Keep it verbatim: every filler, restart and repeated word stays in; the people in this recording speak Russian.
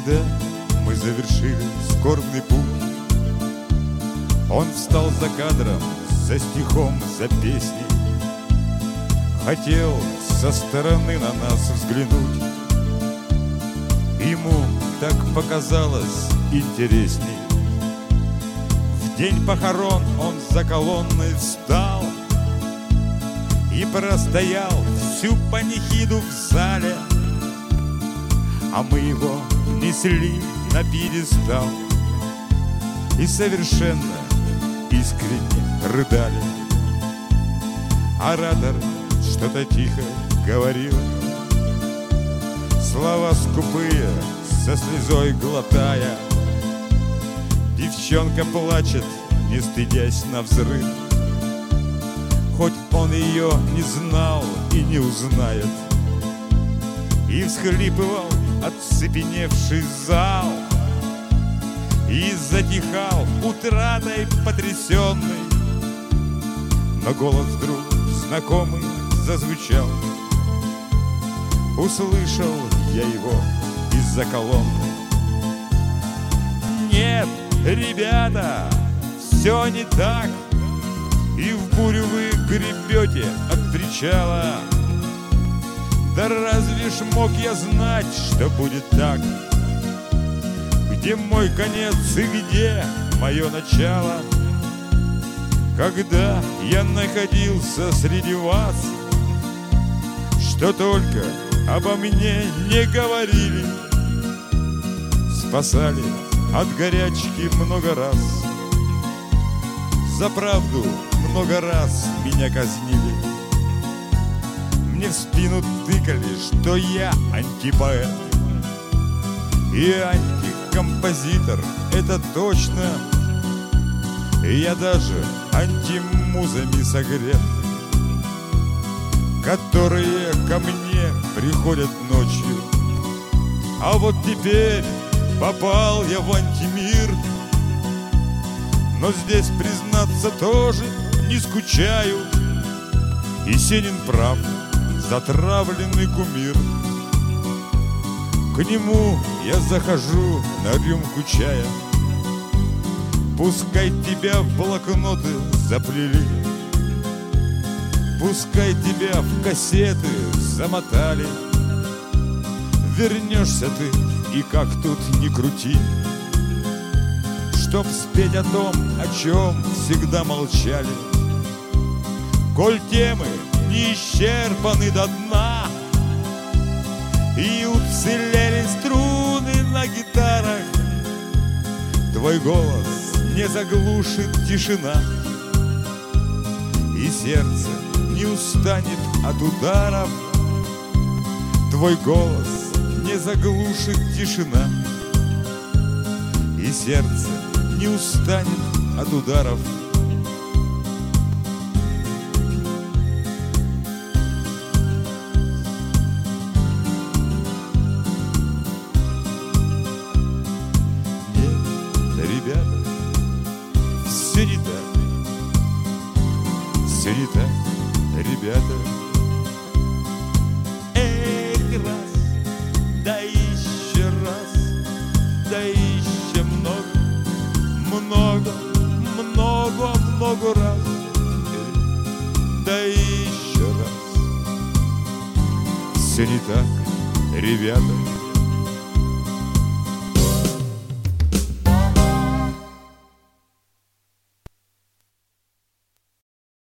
Когда мы завершили скорбный путь, он встал за кадром, за стихом, за песней. Хотел со стороны на нас взглянуть. Ему так показалось интересней. В день похорон он за колонной встал и простоял всю панихиду в зале, а мы его несли на пьедестал и совершенно искренне рыдали. Оратор что-то тихо говорил, слова скупые, со слезой глотая. Девчонка плачет, не стыдясь навзрыд, хоть он ее не знал и не узнает. И всхлипывал оцепеневший зал, и затихал утратой потрясенный. Но голос вдруг знакомый зазвучал. Услышал я его из-за колонны. Нет, ребята, все не так, и в бурю вы гребете от причала. Да разве ж мог я знать, что будет так? Где мой конец и где мое начало? Когда я находился среди вас, что только обо мне не говорили, спасали от горячки много раз, за правду много раз меня казнили. Мне в спину тыкали, что я антипоэт и антикомпозитор, это точно. Я даже антимузами согрет, которые ко мне приходят ночью. А вот теперь попал я в антимир, но здесь, признаться, тоже не скучаю. И Сенин прав, затравленный кумир. К нему я захожу на рюмку чая. Пускай тебя в блокноты заплели, пускай тебя в кассеты замотали. Вернешься ты, и как тут ни крути, чтоб спеть о том, о чем всегда молчали. Коль темы не исчерпаны до дна, и уцелели струны на гитарах, твой голос не заглушит тишина, и сердце не устанет от ударов. Твой голос не заглушит тишина, и сердце не устанет от ударов. Нет, ребята, все не так, все не так, ребята. Эх, раз, да еще раз, да еще много, много, много, много раз, да еще раз. Все не так, ребята.